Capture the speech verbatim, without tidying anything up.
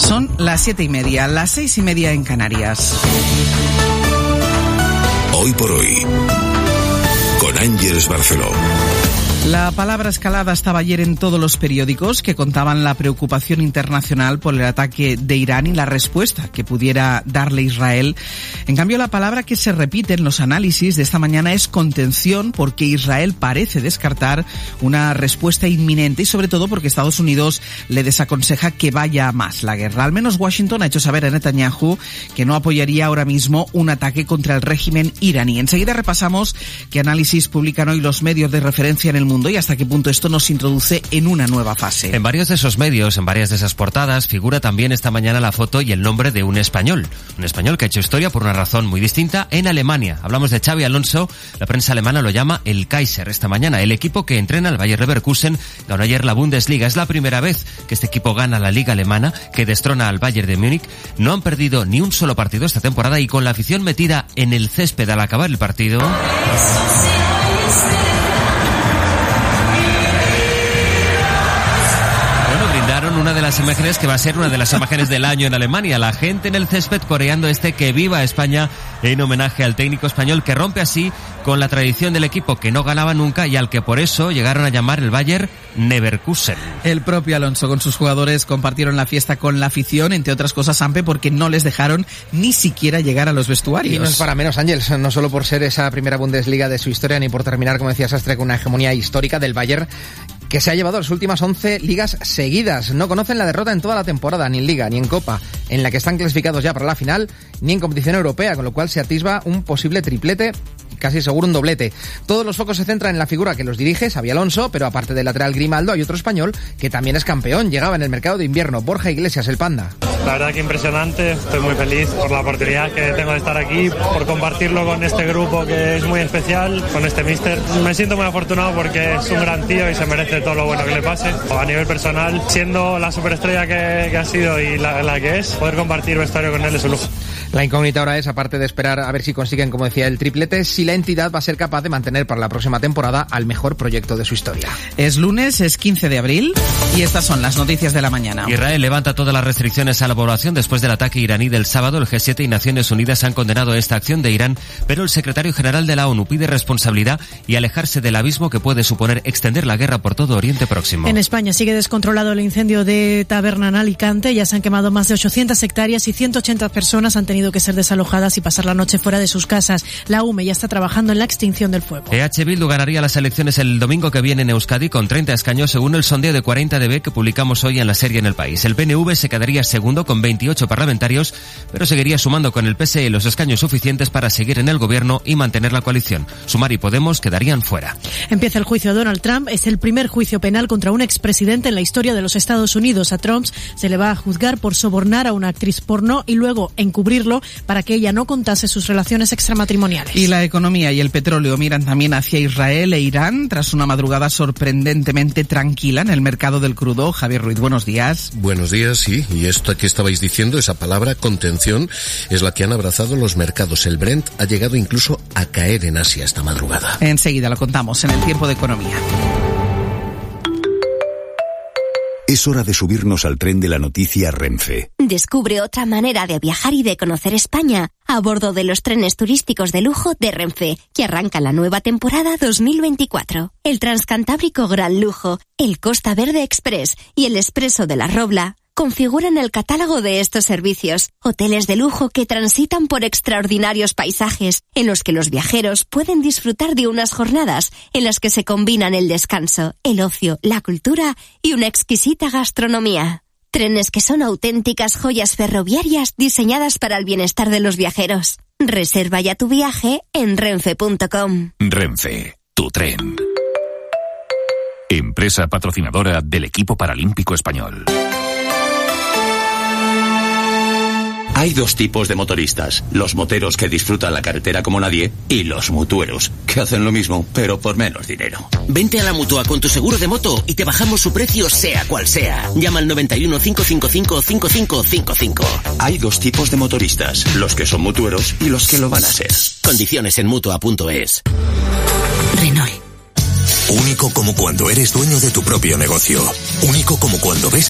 Son las siete y media, las seis y media en Canarias. Hoy por hoy, con Ángeles Barceló. La palabra escalada estaba ayer en todos los periódicos que contaban la preocupación internacional por el ataque de Irán y la respuesta que pudiera darle Israel. En cambio, la palabra que se repite en los análisis de esta mañana es contención, porque Israel parece descartar una respuesta inminente y sobre todo porque Estados Unidos le desaconseja que vaya a más la guerra. Al menos Washington ha hecho saber a Netanyahu que no apoyaría ahora mismo un ataque contra el régimen iraní. Enseguida repasamos qué análisis publican hoy los medios de referencia en el mundo y hasta qué punto esto nos introduce en una nueva fase. En varios de esos medios, en varias de esas portadas, figura también esta mañana la foto y el nombre de un español. Un español que ha hecho historia por una razón muy distinta en Alemania. Hablamos de Xabi Alonso. La prensa alemana lo llama el Kaiser esta mañana. El equipo que entrena al Bayer Leverkusen ganó ayer la Bundesliga. Es la primera vez que este equipo gana la liga alemana, que destrona al Bayern de Múnich. No han perdido ni un solo partido esta temporada y con la afición metida en el césped al acabar el partido... una de las imágenes que va a ser una de las imágenes del año en Alemania, la gente en el césped coreando este "Que viva España" en homenaje al técnico español, que rompe así con la tradición del equipo que no ganaba nunca y al que por eso llegaron a llamar el Bayer Neverkusen. El propio Alonso con sus jugadores compartieron la fiesta con la afición, entre otras cosas, Ampe, porque no les dejaron ni siquiera llegar a los vestuarios. Y no es para menos, Ángels, no solo por ser esa primera Bundesliga de su historia, ni por terminar, como decía Sastre, con una hegemonía histórica del Bayern, que se ha llevado las últimas once ligas seguidas. No conocen la derrota en toda la temporada, ni en Liga, ni en Copa, en la que están clasificados ya para la final, ni en competición europea, con lo cual se atisba un posible triplete, casi seguro un doblete. Todos los focos se centran en la figura que los dirige, Xabi Alonso, pero aparte del lateral Grimaldo hay otro español que también es campeón. Llegaba en el mercado de invierno, Borja Iglesias, el Panda. La verdad que impresionante, estoy muy feliz por la oportunidad que tengo de estar aquí, por compartirlo con este grupo que es muy especial, con este míster. Me siento muy afortunado porque es un gran tío y se merece todo lo bueno que le pase. A nivel personal, siendo la superestrella que, que ha sido y la, la que es, poder compartir vestuario con él es un lujo. La incógnita ahora es, aparte de esperar a ver si consiguen, como decía, el triplete, si la entidad va a ser capaz de mantener para la próxima temporada al mejor proyecto de su historia. Es lunes, es quince de abril y estas son las noticias de la mañana. Israel levanta todas las restricciones a la población después del ataque iraní del sábado. El G siete y Naciones Unidas han condenado esta acción de Irán, pero el secretario general de la ONU pide responsabilidad y alejarse del abismo que puede suponer extender la guerra por todo Oriente Próximo. En España sigue descontrolado el incendio de Taberna en Alicante. Ya se han quemado más de ochocientas hectáreas y ciento ochenta personas han tenido que ser desalojadas y pasar la noche fuera de sus casas. La U M E ya está trabajando en la extinción del fuego. E H Bildu ganaría las elecciones el domingo que viene en Euskadi con treinta escaños según el sondeo de cuarenta D B que publicamos hoy en la serie en El País. El P N V se quedaría segundo con veintiocho parlamentarios, pero seguiría sumando con el P S E los escaños suficientes para seguir en el gobierno y mantener la coalición. Sumar y Podemos quedarían fuera. Empieza el juicio a Donald Trump. Es el primer juicio penal contra un expresidente en la historia de los Estados Unidos. A Trump se le va a juzgar por sobornar a una actriz porno y luego encubrirlo para que ella no contase sus relaciones extramatrimoniales. Y la economía y el petróleo miran también hacia Israel e Irán tras una madrugada sorprendentemente tranquila en el mercado del crudo. Javier Ruiz, buenos días. Buenos días, sí. Y esto que estabais diciendo, esa palabra contención, es la que han abrazado los mercados. El Brent ha llegado incluso a caer en Asia esta madrugada. Enseguida lo contamos en el tiempo de economía. Es hora de subirnos al tren de la noticia Renfe. Descubre otra manera de viajar y de conocer España a bordo de los trenes turísticos de lujo de Renfe, que arranca la nueva temporada dos mil veinticuatro. El Transcantábrico Gran Lujo, el Costa Verde Express y el Expreso de la Robla configuran el catálogo de estos servicios. Hoteles de lujo que transitan por extraordinarios paisajes, en los que los viajeros pueden disfrutar de unas jornadas en las que se combinan el descanso, el ocio, la cultura y una exquisita gastronomía. Trenes que son auténticas joyas ferroviarias diseñadas para el bienestar de los viajeros. Reserva ya tu viaje en renfe punto com. Renfe, tu tren. Empresa patrocinadora del equipo paralímpico español. Hay dos tipos de motoristas, los moteros que disfrutan la carretera como nadie y los mutueros, que hacen lo mismo, pero por menos dinero. Vente a la Mutua con tu seguro de moto y te bajamos su precio sea cual sea. Llama al noventa y uno, cinco cinco cinco, cinco cinco cinco cinco. Hay dos tipos de motoristas, los que son mutueros y los que lo van a ser. Condiciones en mutua punto es. Renault. Único como cuando eres dueño de tu propio negocio. Único como cuando ves